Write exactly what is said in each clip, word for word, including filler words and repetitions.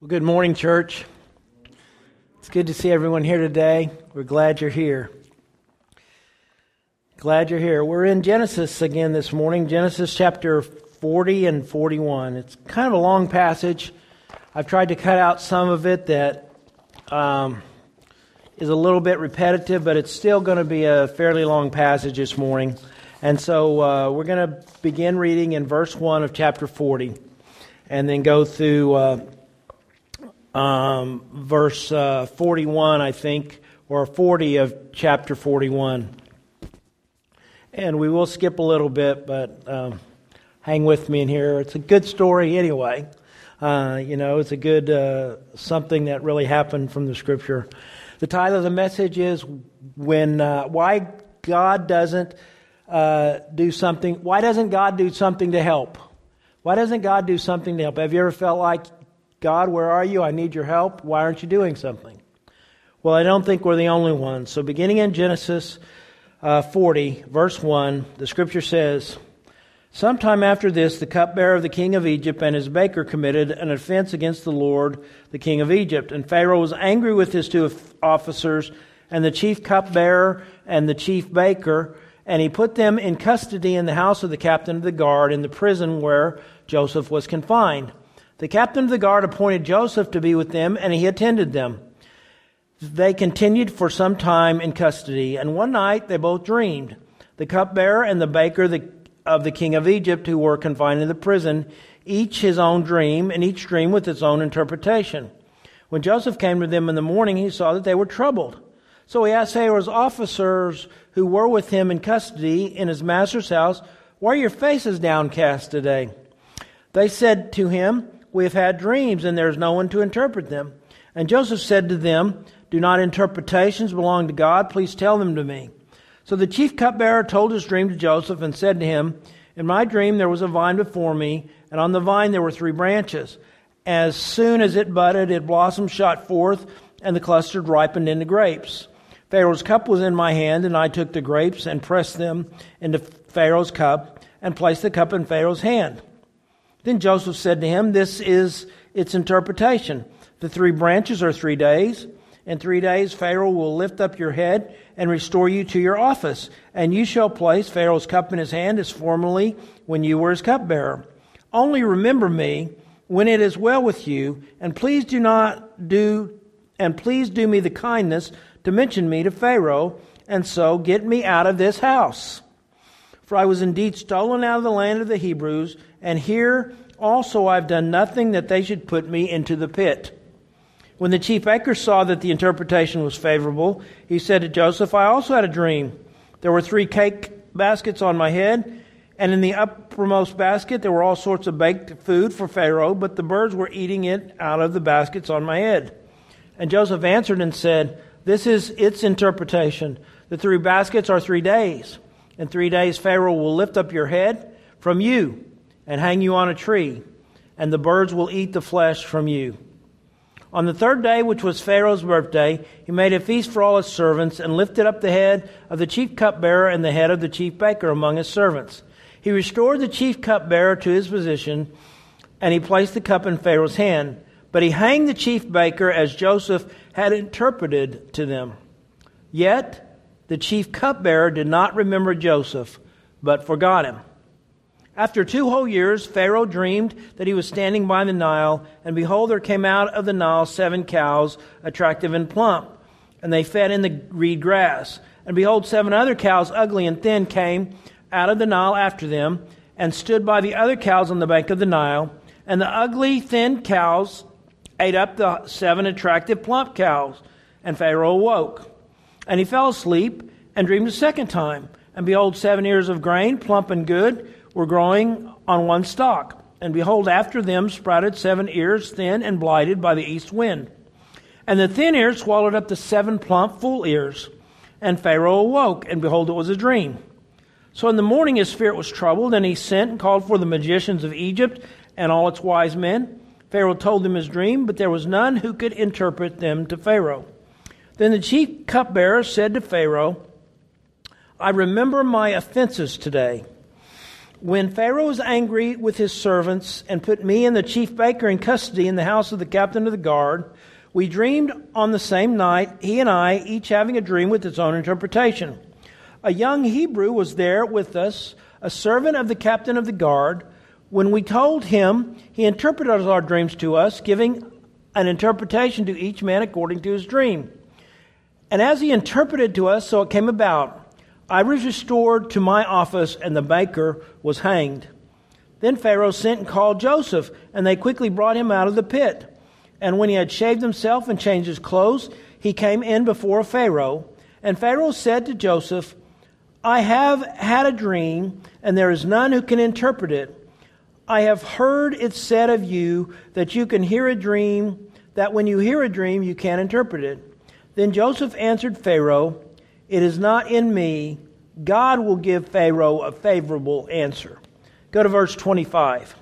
Well, good morning, church. It's good to see everyone here today. We're glad you're here. Glad you're here. We're in Genesis again this morning, Genesis chapter forty and forty-one. It's kind of a long passage. I've tried to cut out some of it that um, is a little bit repetitive, but it's still going to be a fairly long passage this morning. And so uh, we're going to begin reading in verse one of chapter forty and then go through Uh, Um, verse uh, forty-one, I think, or forty of chapter forty-one. And we will skip a little bit, but um, hang with me in here. It's a good story anyway. Uh, you know, it's a good, uh, something that really happened from the Scripture. The title of the message is when uh, why God doesn't uh, do something, why doesn't God do something to help? Why doesn't God do something to help? Have you ever felt like, God, where are you? I need your help. Why aren't you doing something? Well, I don't think we're the only ones. So beginning in Genesis uh, forty, verse one, the Scripture says, "Sometime after this, the cupbearer of the king of Egypt and his baker committed an offense against the Lord, the king of Egypt. And Pharaoh was angry with his two officers and the chief cupbearer and the chief baker, and he put them in custody in the house of the captain of the guard in the prison where Joseph was confined. The captain of the guard appointed Joseph to be with them, and he attended them. They continued for some time in custody, and one night they both dreamed. The cupbearer and the baker of the king of Egypt, who were confined in the prison, each his own dream, and each dream with its own interpretation. When Joseph came to them in the morning, he saw that they were troubled. So he asked Pharaoh's officers who were with him in custody in his master's house, 'Why are your faces downcast today?' They said to him, 'We have had dreams, and there is no one to interpret them.' And Joseph said to them, 'Do not interpretations belong to God? Please tell them to me.' So the chief cupbearer told his dream to Joseph and said to him, 'In my dream there was a vine before me, and on the vine there were three branches. As soon as it budded, its blossoms shot forth, and the clusters ripened into grapes. Pharaoh's cup was in my hand, and I took the grapes and pressed them into Pharaoh's cup, and placed the cup in Pharaoh's hand.' Then Joseph said to him, 'This is its interpretation. The three branches are three days. In three days Pharaoh will lift up your head and restore you to your office, and you shall place Pharaoh's cup in his hand as formerly when you were his cupbearer. Only remember me when it is well with you, and please do not do and please do me the kindness to mention me to Pharaoh, and so get me out of this house. For I was indeed stolen out of the land of the Hebrews, and here also I have done nothing that they should put me into the pit.' When the chief baker saw that the interpretation was favorable, he said to Joseph, 'I also had a dream. There were three cake baskets on my head, and in the uppermost basket there were all sorts of baked food for Pharaoh, but the birds were eating it out of the baskets on my head.' And Joseph answered and said, 'This is its interpretation. The three baskets are three days. In three days Pharaoh will lift up your head from you and hang you on a tree, and the birds will eat the flesh from you.' On the third day, which was Pharaoh's birthday, he made a feast for all his servants and lifted up the head of the chief cupbearer and the head of the chief baker among his servants. He restored the chief cupbearer to his position, and he placed the cup in Pharaoh's hand. But he hanged the chief baker as Joseph had interpreted to them. Yet the chief cupbearer did not remember Joseph, but forgot him. After two whole years, Pharaoh dreamed that he was standing by the Nile, and behold, there came out of the Nile seven cows, attractive and plump, and they fed in the reed grass. And behold, seven other cows, ugly and thin, came out of the Nile after them, and stood by the other cows on the bank of the Nile. And the ugly, thin cows ate up the seven attractive, plump cows. And Pharaoh awoke. And he fell asleep and dreamed a second time. And behold, seven ears of grain, plump and good, were growing on one stalk. And behold, after them sprouted seven ears, thin and blighted by the east wind. And the thin ears swallowed up the seven plump, full ears. And Pharaoh awoke, and behold, it was a dream. So in the morning his spirit was troubled, and he sent and called for the magicians of Egypt and all its wise men. Pharaoh told them his dream, but there was none who could interpret them to Pharaoh. Then the chief cupbearer said to Pharaoh, 'I remember my offenses today. When Pharaoh was angry with his servants and put me and the chief baker in custody in the house of the captain of the guard, we dreamed on the same night, he and I, each having a dream with its own interpretation. A young Hebrew was there with us, a servant of the captain of the guard. When we told him, he interpreted our dreams to us, giving an interpretation to each man according to his dream. And as he interpreted to us, so it came about. I was restored to my office, and the baker was hanged. Then Pharaoh sent and called Joseph, and they quickly brought him out of the pit. And when he had shaved himself and changed his clothes, he came in before Pharaoh. And Pharaoh said to Joseph, I have had a dream, and there is none who can interpret it. I have heard it said of you that you can hear a dream, that when you hear a dream, you can't interpret it. Then Joseph answered Pharaoh, It is not in me. God will give Pharaoh a favorable answer. Go to verse twenty-five.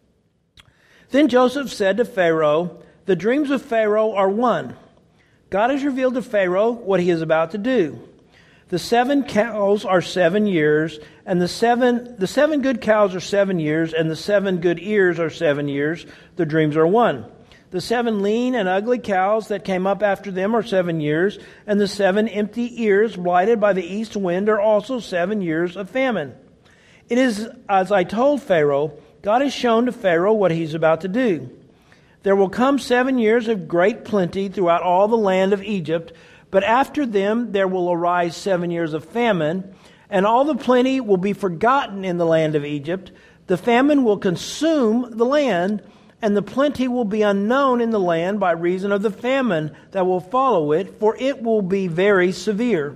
Then Joseph said to Pharaoh, The dreams of Pharaoh are one. God has revealed to Pharaoh what he is about to do. The seven cows are seven years, and the seven the seven good cows are seven years, and the seven good ears are seven years. The dreams are one. The seven lean and ugly cows that came up after them are seven years, and the seven empty ears blighted by the east wind are also seven years of famine. It is as I told Pharaoh, God has shown to Pharaoh what he's about to do. There will come seven years of great plenty throughout all the land of Egypt, but after them there will arise seven years of famine, and all the plenty will be forgotten in the land of Egypt. The famine will consume the land, and the plenty will be unknown in the land by reason of the famine that will follow it, for it will be very severe.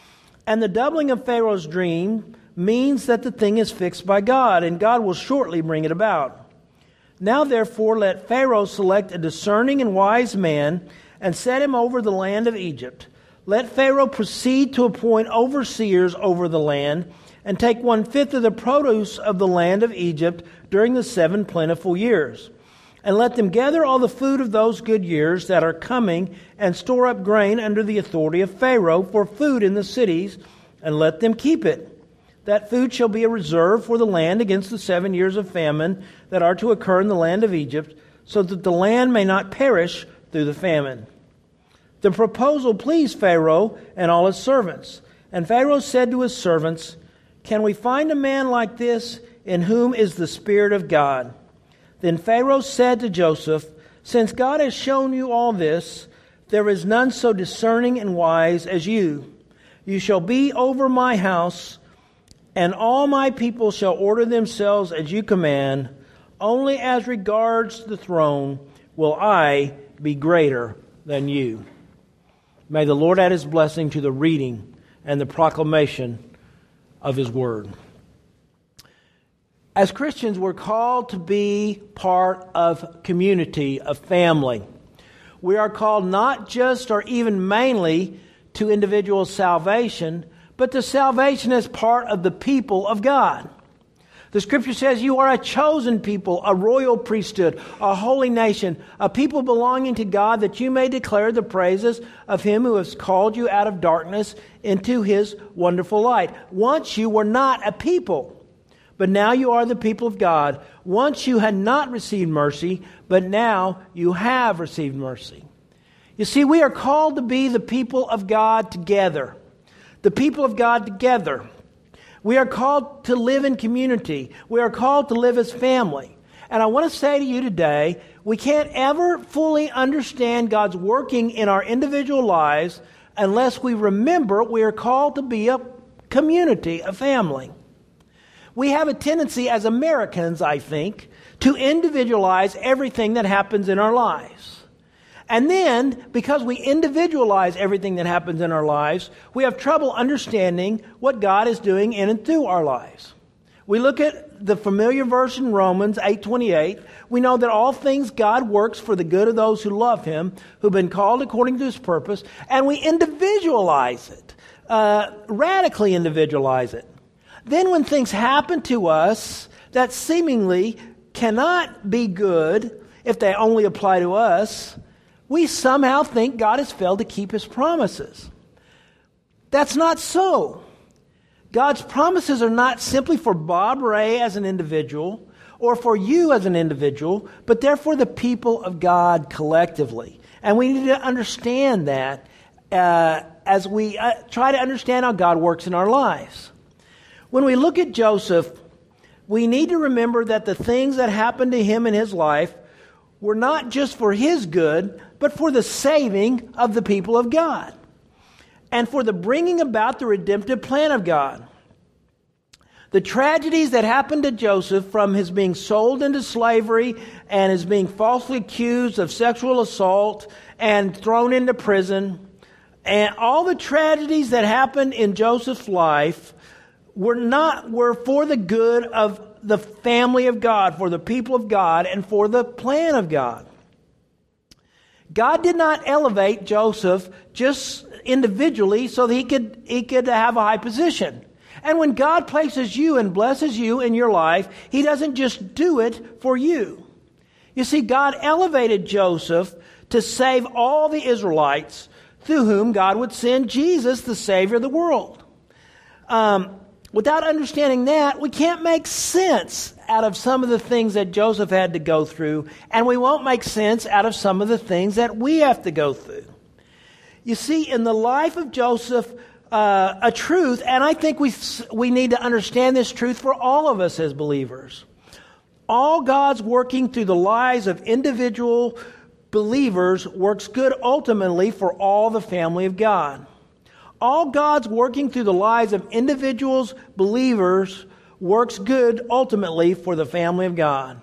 And the doubling of Pharaoh's dream means that the thing is fixed by God, and God will shortly bring it about. Now therefore let Pharaoh select a discerning and wise man and set him over the land of Egypt. Let Pharaoh proceed to appoint overseers over the land, and take one-fifth of the produce of the land of Egypt during the seven plentiful years. And let them gather all the food of those good years that are coming, and store up grain under the authority of Pharaoh for food in the cities, and let them keep it. That food shall be a reserve for the land against the seven years of famine that are to occur in the land of Egypt, so that the land may not perish through the famine. The proposal pleased Pharaoh and all his servants. And Pharaoh said to his servants, Can we find a man like this in whom is the Spirit of God? Then Pharaoh said to Joseph, Since God has shown you all this, there is none so discerning and wise as you. You shall be over my house, and all my people shall order themselves as you command. Only as regards the throne will I be greater than you. May the Lord add his blessing to the reading and the proclamation of his word. As Christians, we're called to be part of community, of family. We are called not just or even mainly to individual salvation, but to salvation as part of the people of God. The Scripture says you are a chosen people, a royal priesthood, a holy nation, a people belonging to God, that you may declare the praises of Him who has called you out of darkness into His wonderful light. Once you were not a people, but now you are the people of God. Once you had not received mercy, but now you have received mercy. You see, we are called to be the people of God together. The people of God together. We are called to live in community. We are called to live as family. And I want to say to you today, we can't ever fully understand God's working in our individual lives unless we remember we are called to be a community, a family. We have a tendency as Americans, I think, to individualize everything that happens in our lives. And then, because we individualize everything that happens in our lives, we have trouble understanding what God is doing in and through our lives. We look at the familiar verse in Romans eight twenty-eight. We know that all things God works for the good of those who love Him, who've been called according to His purpose, and we individualize it, uh, radically individualize it. Then when things happen to us that seemingly cannot be good if they only apply to us, we somehow think God has failed to keep His promises. That's not so. God's promises are not simply for Bob Ray as an individual or for you as an individual, but they're for the people of God collectively. And we need to understand that uh, as we uh, try to understand how God works in our lives. When we look at Joseph, we need to remember that the things that happened to him in his life were not just for his good, but for the saving of the people of God and for the bringing about the redemptive plan of God. The tragedies that happened to Joseph, from his being sold into slavery and his being falsely accused of sexual assault and thrown into prison, and all the tragedies that happened in Joseph's life were not were for the good of the family of God, for the people of God, and for the plan of God. God did not elevate Joseph just individually so that he could he could have a high position. And when God places you and blesses you in your life, He doesn't just do it for you. You see, God elevated Joseph to save all the Israelites, through whom God would send Jesus, the Savior of the world. Um, without understanding that, we can't make sense out of some of the things that Joseph had to go through, and we won't make sense out of some of the things that we have to go through. You see, in the life of Joseph, uh, a truth, and I think we we need to understand this truth for all of us as believers. All God's working through the lives of individual believers works good ultimately for all the family of God. All God's working through the lives of individuals, believers, works good ultimately for the family of God.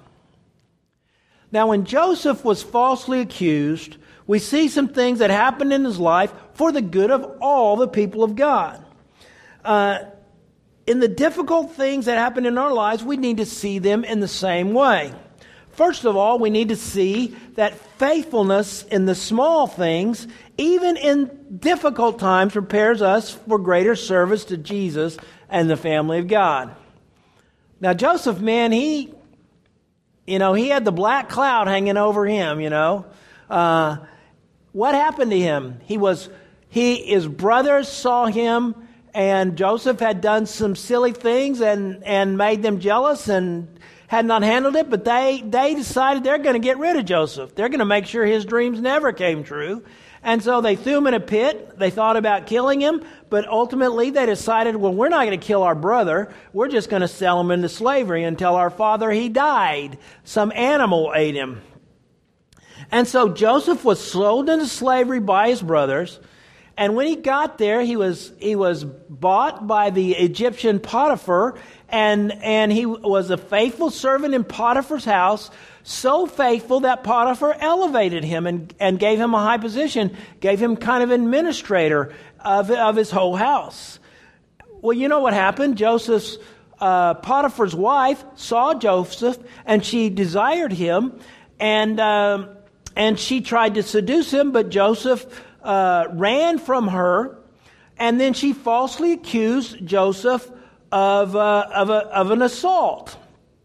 Now, when Joseph was falsely accused, we see some things that happened in his life for the good of all the people of God. Uh, in the difficult things that happen in our lives, we need to see them in the same way. First of all, we need to see that faithfulness in the small things, even in difficult times, prepares us for greater service to Jesus and the family of God. Now, Joseph, man, he, you know, he had the black cloud hanging over him, you know. Uh, what happened to him? He was, he, his brothers saw him, and Joseph had done some silly things and, and made them jealous and had not handled it, but they, they decided they're going to get rid of Joseph. They're going to make sure his dreams never came true. And so they threw him in a pit. They thought about killing him, but ultimately they decided, well, we're not going to kill our brother. We're just going to sell him into slavery and tell our father he died. Some animal ate him. And so Joseph was sold into slavery by his brothers. And when he got there, he was he was bought by the Egyptian Potiphar, and, and he was a faithful servant in Potiphar's house, so faithful that Potiphar elevated him and, and gave him a high position, gave him kind of administrator of, of his whole house. Well, you know what happened? Joseph's, uh, Potiphar's wife saw Joseph, and she desired him, and, um, and she tried to seduce him, but Joseph Uh, ran from her, and then she falsely accused Joseph of uh, of, a, of an assault,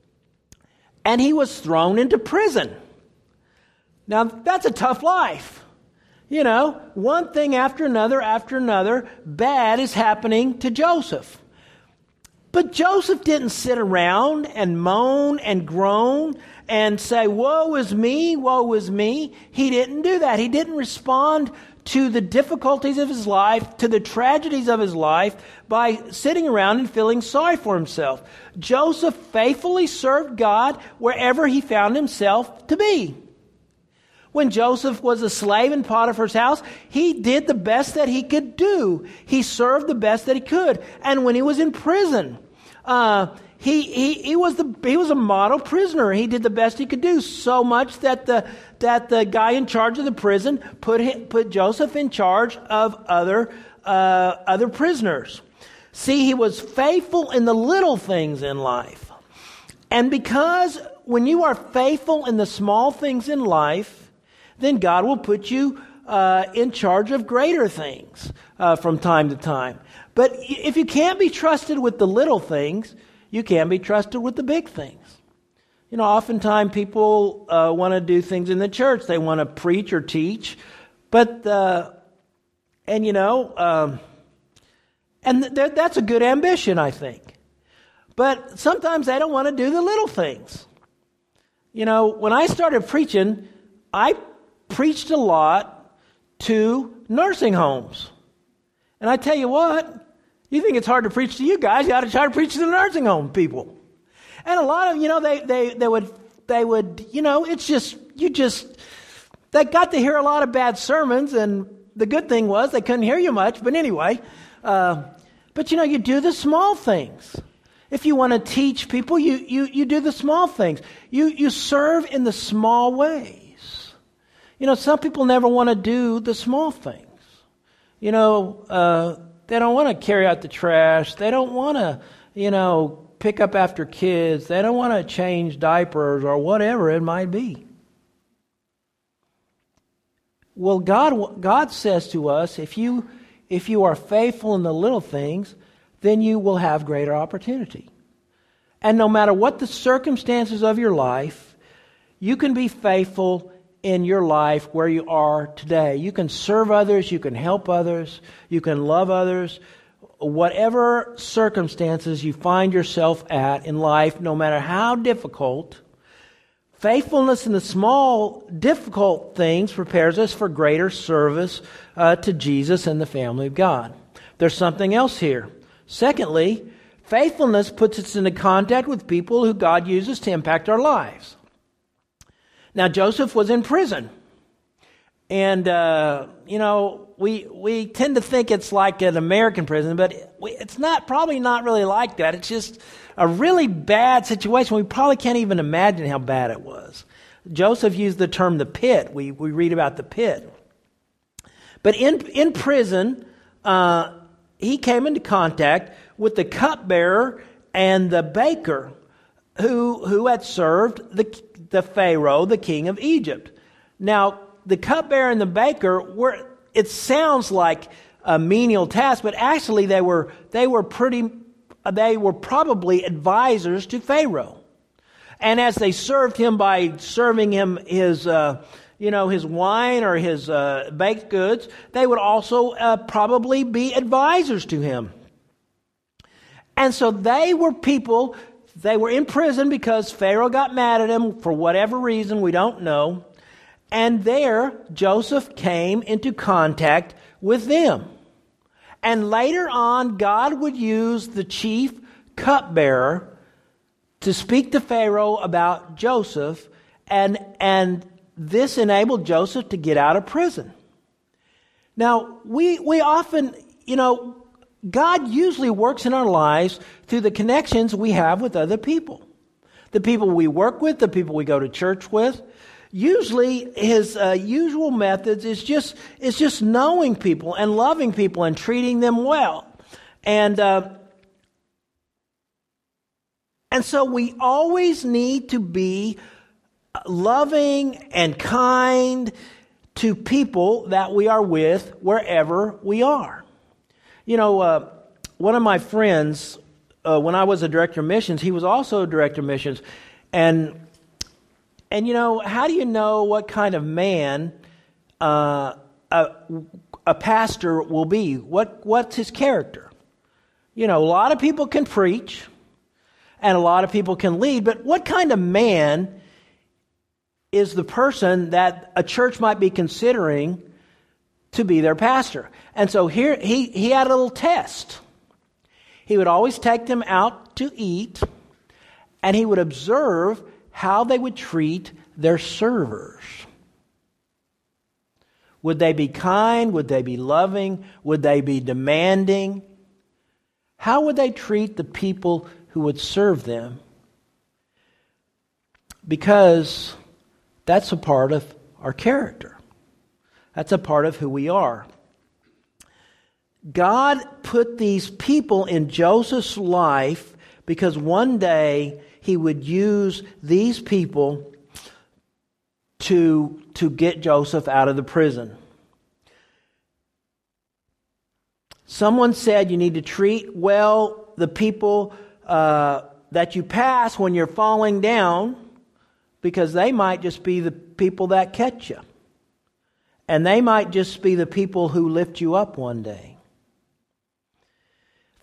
and he was thrown into prison. Now that's a tough life, you know. One thing after another after another bad is happening to Joseph, but Joseph didn't sit around and moan and groan and say, "Woe is me, woe is me." He didn't do that. He didn't respond to the difficulties of his life, to the tragedies of his life, by sitting around and feeling sorry for himself. Joseph faithfully served God wherever he found himself to be. When Joseph was a slave in Potiphar's house, he did the best that he could do. He served the best that he could. And when he was in prison, uh, he, he, he was the, he was a model prisoner. He did the best he could do, so much that the, that the guy in charge of the prison put him, put Joseph in charge of other, uh, other prisoners. See, he was faithful in the little things in life. And because when you are faithful in the small things in life, then God will put you uh, in charge of greater things uh, from time to time. But if you can't be trusted with the little things, you can be trusted with the big things. You know, oftentimes people uh, want to do things in the church. They want to preach or teach. But, uh, and you know, um, And th- that's a good ambition, I think. But sometimes they don't want to do the little things. You know, when I started preaching, I preached a lot to nursing homes. And I tell you what, you think it's hard to preach to you guys, you ought to try to preach to the nursing home people. And a lot of, you know, they, they, they would, they would, you know, it's just, you just, they got to hear a lot of bad sermons, and the good thing was they couldn't hear you much, but anyway, uh, but you know, you do the small things. If you want to teach people, you, you, you do the small things. You, you serve in the small ways. You know, some people never want to do the small things. You know, uh, they don't want to carry out the trash. They don't want to, you know, pick up after kids. They don't want to change diapers or whatever it might be. Well, God, God says to us, if you, if you are faithful in the little things, then you will have greater opportunity. And no matter what the circumstances of your life, you can be faithful in your life where you are today. You can serve others, you can help others, you can love others. Whatever circumstances you find yourself at in life, no matter how difficult, faithfulness in the small, difficult things prepares us for greater service uh, to Jesus and the family of God. There's something else here. Secondly, faithfulness puts us into contact with people who God uses to impact our lives. Now, Joseph was in prison. And, uh, you know, we we tend to think it's like an American prison, but we, it's not, probably not really like that. It's just a really bad situation. We probably can't even imagine how bad it was. Joseph used the term the pit. We, we read about the pit. But in, in prison, uh, he came into contact with the cupbearer and the baker who, who had served the, the Pharaoh, the king of Egypt. Now, the cupbearer and the baker were, it sounds like a menial task, but actually they were, they were pretty, they were probably advisors to Pharaoh. And as they served him by serving him his, uh, you know, his wine or his uh, baked goods, they would also uh, probably be advisors to him. And so they were people, they were in prison because Pharaoh got mad at him for whatever reason, we don't know. And there, Joseph came into contact with them. And later on, God would use the chief cupbearer to speak to Pharaoh about Joseph, and, and this enabled Joseph to get out of prison. Now, we, we often, you know, God usually works in our lives through the connections we have with other people. The people we work with, the people we go to church with. Usually, his uh, usual methods is just is just knowing people and loving people and treating them well, and uh, and so we always need to be loving and kind to people that we are with wherever we are. You know, uh, one of my friends, uh, when I was a director of missions, he was also a director of missions, and. And, you know, how do you know what kind of man uh, a, a pastor will be? What What's his character? You know, a lot of people can preach and a lot of people can lead, but what kind of man is the person that a church might be considering to be their pastor? And so here he, he had a little test. He would always take them out to eat, and he would observe how they would treat their servers. Would they be kind? Would they be loving? Would they be demanding? How would they treat the people who would serve them? Because that's a part of our character. That's a part of who we are. God put these people in Joseph's life because one day he would use these people to, to get Joseph out of the prison. Someone said you need to treat well the people uh, that you pass when you're falling down, because they might just be the people that catch you. And they might just be the people who lift you up one day.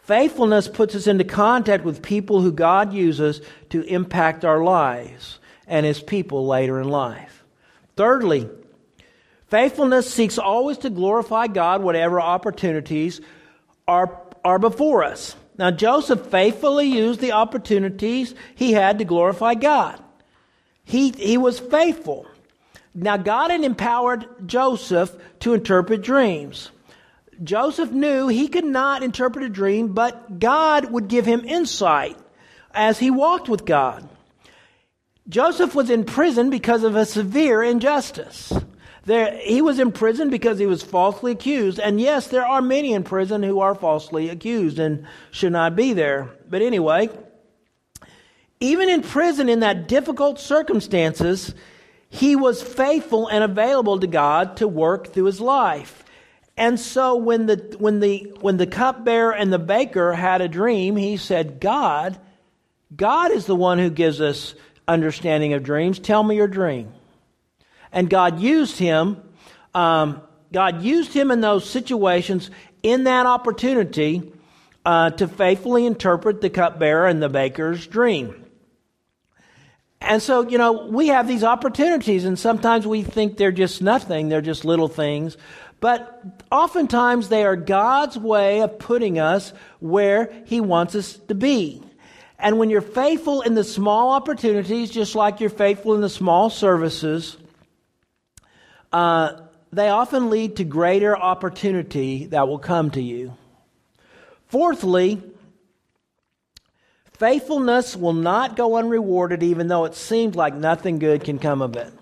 Faithfulness puts us into contact with people who God uses to impact our lives and His people later in life. Thirdly, faithfulness seeks always to glorify God whatever opportunities are, are before us. Now, Joseph faithfully used the opportunities he had to glorify God. He, he was faithful. Now, God had empowered Joseph to interpret dreams. Joseph knew he could not interpret a dream, but God would give him insight as he walked with God. Joseph was in prison because of a severe injustice. There, he was in prison because he was falsely accused. And yes, there are many in prison who are falsely accused and should not be there. But anyway, even in prison in that difficult circumstances, he was faithful and available to God to work through his life. And so when the when the when the cupbearer and the baker had a dream, he said, God, God is the one who gives us understanding of dreams. Tell me your dream. And God used him. Um, God used him in those situations, in that opportunity, uh, to faithfully interpret the cupbearer and the baker's dream. And so, you know, we have these opportunities, and sometimes we think they're just nothing, they're just little things. But oftentimes they are God's way of putting us where He wants us to be. And when you're faithful in the small opportunities, just like you're faithful in the small services, uh, they often lead to greater opportunity that will come to you. Fourthly, faithfulness will not go unrewarded even though it seems like nothing good can come of it.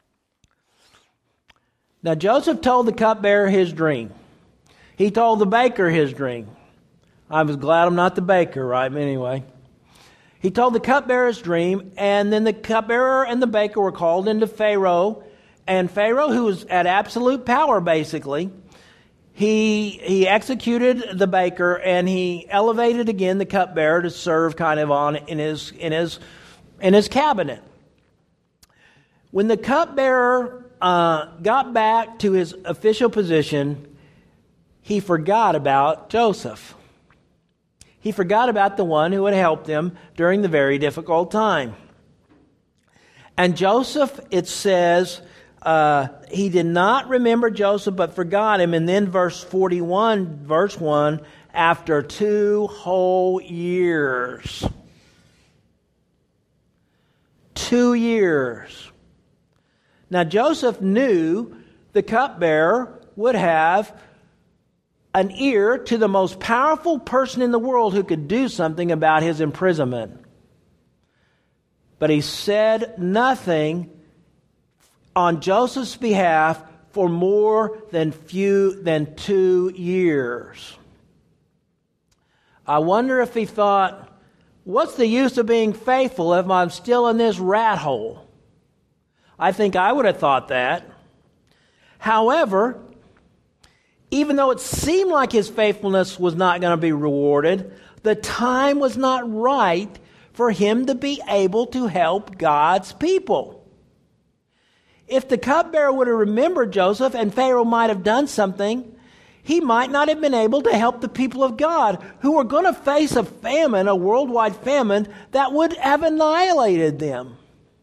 Now, Joseph told the cupbearer his dream. He told the baker his dream. I was glad I'm not the baker, right? But anyway, he told the cupbearer his dream, and then the cupbearer and the baker were called into Pharaoh. And Pharaoh, who was at absolute power, basically, he he executed the baker, and he elevated again the cupbearer to serve kind of on in his in his in his cabinet. When the cupbearer Uh, got back to his official position, he forgot about Joseph. He forgot about the one who had helped him during the very difficult time. And Joseph, it says, uh, he did not remember Joseph, but forgot him. And then verse forty-one, verse one, after two whole years. Two years. Now, Joseph knew the cupbearer would have an ear to the most powerful person in the world who could do something about his imprisonment. But he said nothing on Joseph's behalf for more than few than two years. I wonder if he thought, what's the use of being faithful if I'm still in this rat hole? I think I would have thought that. However, even though it seemed like his faithfulness was not going to be rewarded, the time was not right for him to be able to help God's people. If the cupbearer would have remembered Joseph and Pharaoh might have done something, he might not have been able to help the people of God who were going to face a famine, a worldwide famine that would have annihilated them.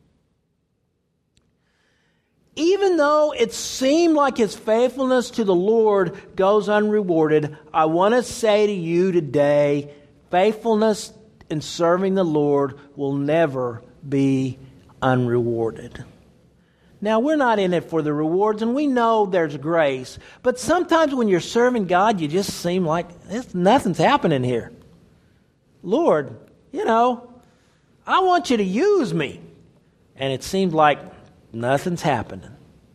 Even though it seemed like his faithfulness to the Lord goes unrewarded, I want to say to you today, faithfulness in serving the Lord will never be unrewarded. Now, we're not in it for the rewards, and we know there's grace. But sometimes when you're serving God, you just seem like nothing's happening here. Lord, you know, I want you to use me. And it seems like nothing's happening.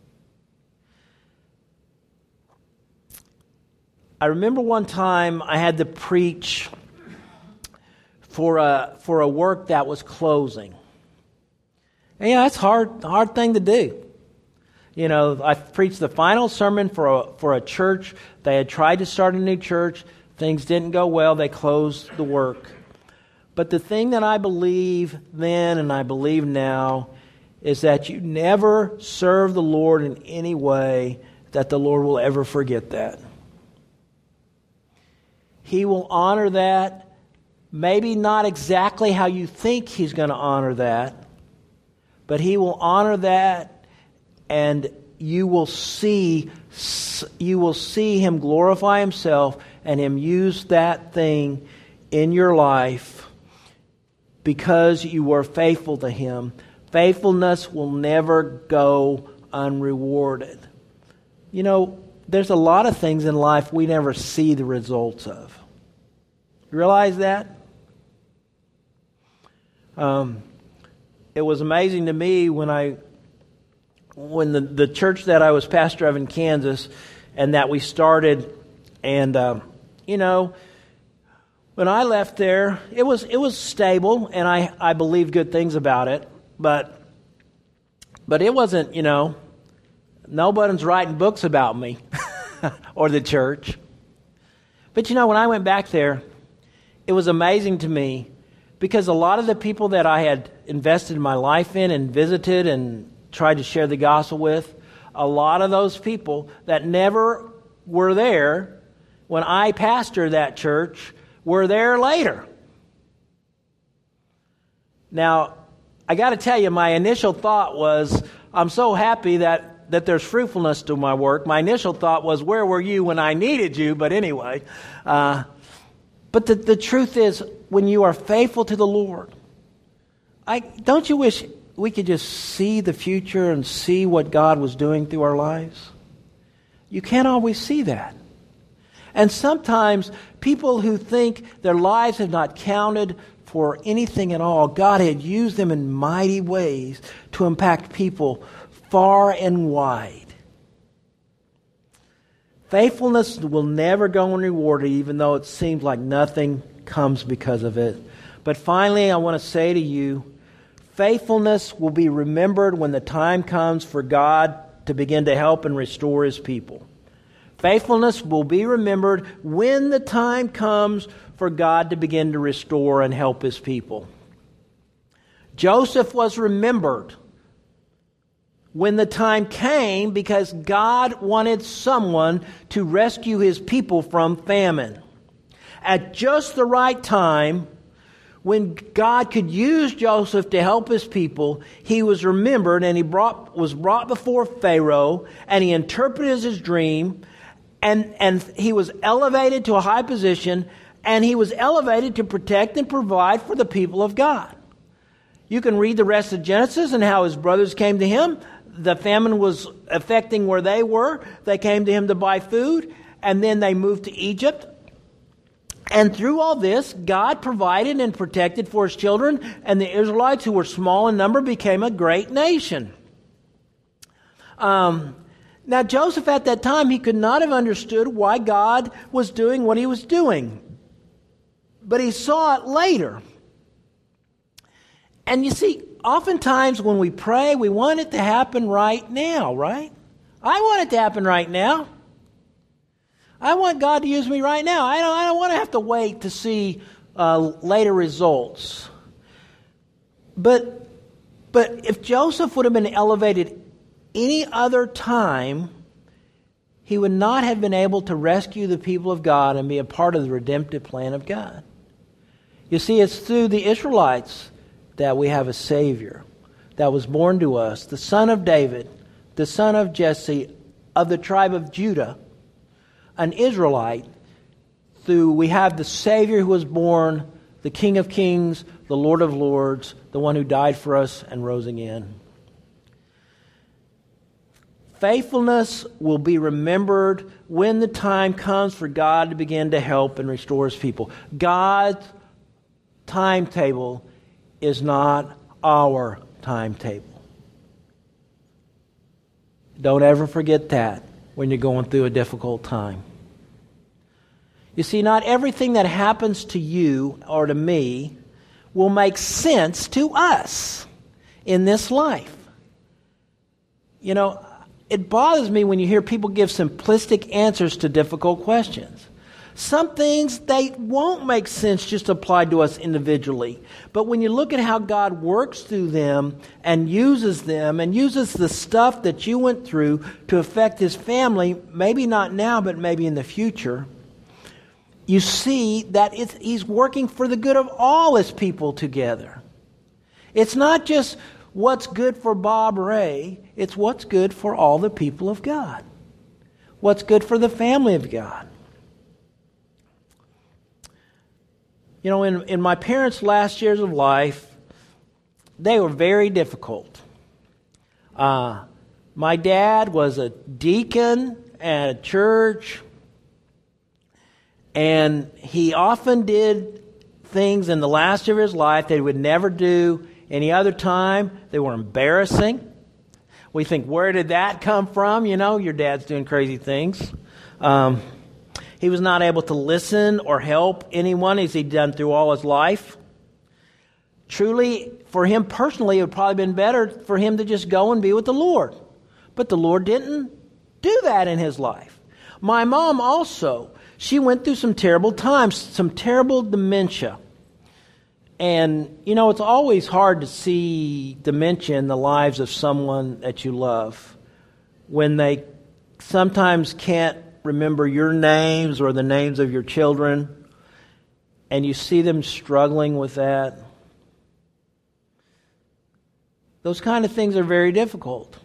I remember one time I had to preach for a for a work that was closing. And yeah, it's hard hard thing to do. You know, I preached the final sermon for a for a church. They had tried to start a new church. Things didn't go well. They closed the work. But the thing that I believe then and I believe now is that you never serve the Lord in any way that the Lord will ever forget that. He will honor that. Maybe not exactly how you think He's going to honor that, but He will honor that, and you will see you will see Him glorify Himself and Him use that thing in your life because you were faithful to Him. Faithfulness will never go unrewarded. You know, there's a lot of things in life we never see the results of. You realize that? Um, it was amazing to me when I, when the, the church that I was pastor of in Kansas, and that we started, and um, you know, when I left there, it was it was stable, and I I believed good things about it, but but it wasn't, you know, nobody's writing books about me or the church. But you know, when I went back there, it was amazing to me because a lot of the people that I had invested my life in and visited and tried to share the gospel with, a lot of those people that never were there when I pastored that church were there later. Now, I got to tell you, my initial thought was, I'm so happy that, that there's fruitfulness to my work. My initial thought was, where were you when I needed you? But anyway, uh, but the, the truth is, when you are faithful to the Lord, I don't you wish we could just see the future and see what God was doing through our lives? You can't always see that. And sometimes people who think their lives have not counted for anything at all, God had used them in mighty ways to impact people far and wide. Faithfulness will never go unrewarded, even though it seems like nothing comes because of it. But finally, I want to say to you, faithfulness will be remembered when the time comes for God to begin to help and restore His people. Faithfulness will be remembered when the time comes for God to begin to restore and help His people. Joseph was remembered when the time came because God wanted someone to rescue His people from famine. At just the right time, when God could use Joseph to help His people, he was remembered and he brought, was brought before Pharaoh, and he interpreted his dream, and, and he was elevated to a high position, and he was elevated to protect and provide for the people of God. You can read the rest of Genesis and how his brothers came to him. The famine was affecting where they were. They came to him to buy food, and then they moved to Egypt. And through all this, God provided and protected for His children, and the Israelites, who were small in number, became a great nation. Um, now, Joseph at that time, he could not have understood why God was doing what He was doing. But he saw it later. And you see, oftentimes when we pray, we want it to happen right now, right? I want it to happen right now. I want God to use me right now. I don't, I don't want to have to wait to see uh, later results. But, but if Joseph would have been elevated any other time, he would not have been able to rescue the people of God and be a part of the redemptive plan of God. You see, it's through the Israelites that we have a Savior that was born to us, the son of David, the son of Jesse, of the tribe of Judah, an Israelite. Through we have the Savior who was born, the King of Kings, the Lord of Lords, the one who died for us and rose again. Faithfulness will be remembered when the time comes for God to begin to help and restore His people. God's timetable is not our timetable. Don't ever forget that when you're going through a difficult time. You see, not everything that happens to you or to me will make sense to us in this life. You know, it bothers me when you hear people give simplistic answers to difficult questions. Some things, they won't make sense just applied to us individually. But when you look at how God works through them and uses them and uses the stuff that you went through to affect His family, maybe not now, but maybe in the future, you see that it's, He's working for the good of all His people together. It's not just what's good for Bob Ray, it's what's good for all the people of God. What's good for the family of God. You know, in, in my parents' last years of life, they were very difficult. Uh, my dad was a deacon at a church, and he often did things in the last year of his life that he would never do any other time. They were embarrassing. We think, where did that come from? You know, your dad's doing crazy things. Um, he was not able to listen or help anyone as he'd done through all his life. Truly, for him personally, it would probably been better for him to just go and be with the Lord. But the Lord didn't do that in his life. My mom also, she went through some terrible times, some terrible dementia. And, you know, it's always hard to see dementia in the lives of someone that you love when they sometimes can't remember your names or the names of your children, and you see them struggling with that. Those kind of things are very difficult.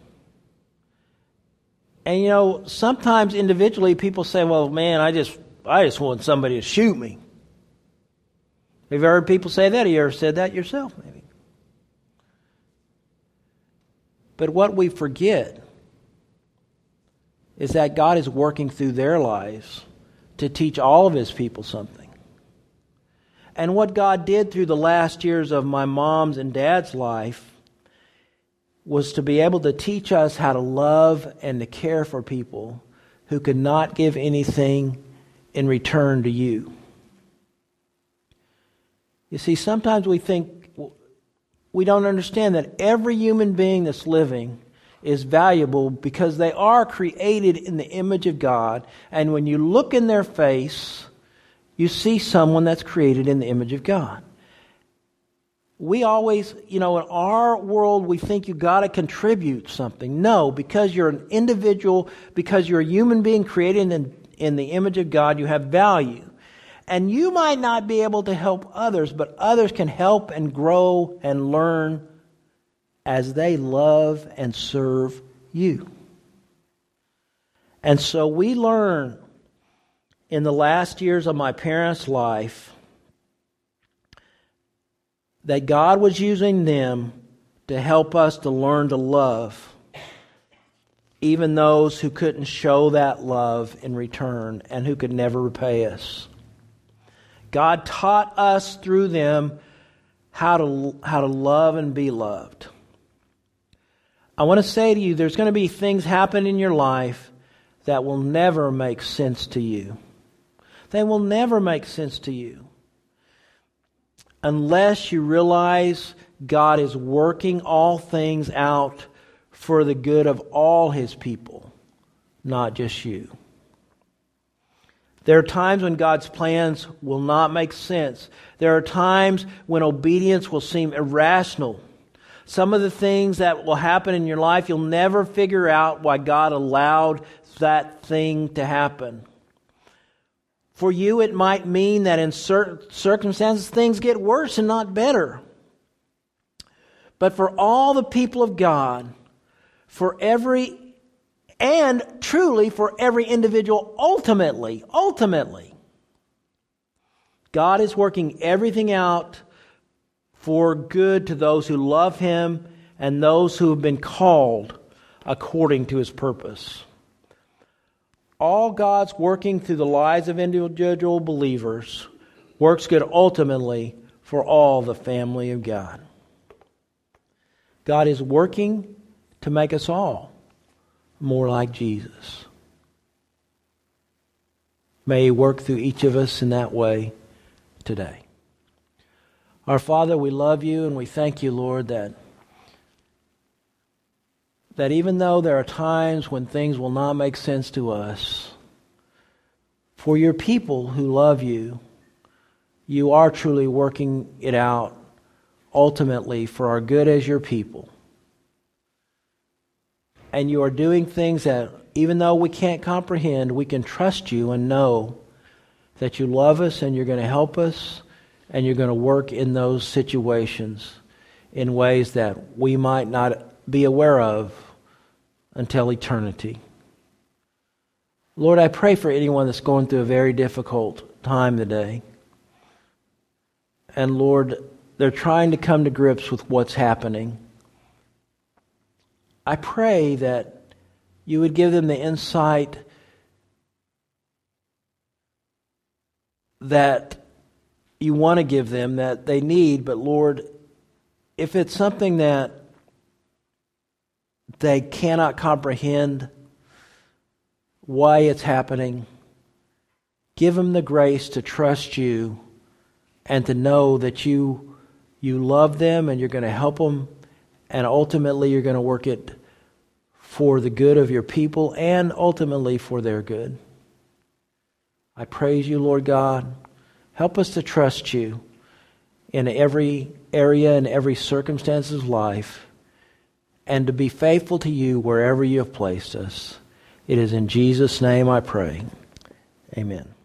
And, you know, sometimes individually people say, well, man, I just I just want somebody to shoot me. Have you heard people say that? Have you ever said that yourself, maybe? But what we forget is that God is working through their lives to teach all of His people something. And what God did through the last years of my mom's and dad's life was to be able to teach us how to love and to care for people who could not give anything in return to you. You see, sometimes we think, we don't understand that every human being that's living is valuable because they are created in the image of God. And when you look in their face, you see someone that's created in the image of God. We always, you know, in our world, we think you got to contribute something. No, because you're an individual, because you're a human being created in, in the image of God, you have value. And you might not be able to help others, but others can help and grow and learn as they love and serve you. And so we learn in the last years of my parents' life that God was using them to help us to learn to love even those who couldn't show that love in return and who could never repay us. God taught us through them how to, how to love and be loved. I want to say to you, there's going to be things happen in your life that will never make sense to you. They will never make sense to you unless you realize God is working all things out for the good of all His people, not just you. There are times when God's plans will not make sense. There are times when obedience will seem irrational. Some of the things that will happen in your life, you'll never figure out why God allowed that thing to happen. For you, it might mean that in certain circumstances, things get worse and not better. But for all the people of God, for every And truly for every individual, ultimately, ultimately, God is working everything out for good to those who love Him and those who have been called according to His purpose. All God's working through the lives of individual believers works good ultimately for all the family of God. God is working to make us all more like Jesus. May He work through each of us in that way today. Our Father, we love You and we thank You, Lord, that, that even though there are times when things will not make sense to us, for Your people who love You, You are truly working it out ultimately for our good as Your people. And You are doing things that, even though we can't comprehend, we can trust You and know that you love us and you're going to help us and you're going to work in those situations in ways that we might not be aware of until eternity. Lord, I pray for anyone that's going through a very difficult time today. And Lord, they're trying to come to grips with what's happening. I pray that you would give them the insight that you want to give them, that they need. But Lord, if it's something that they cannot comprehend why it's happening, give them the grace to trust you and to know that you you love them and you're going to help them, and ultimately you're going to work it for the good of your people and ultimately for their good. I praise you, Lord God. Help us to trust you in every area and every circumstance of life, and to be faithful to you wherever you have placed us. It is in Jesus' name I pray. Amen.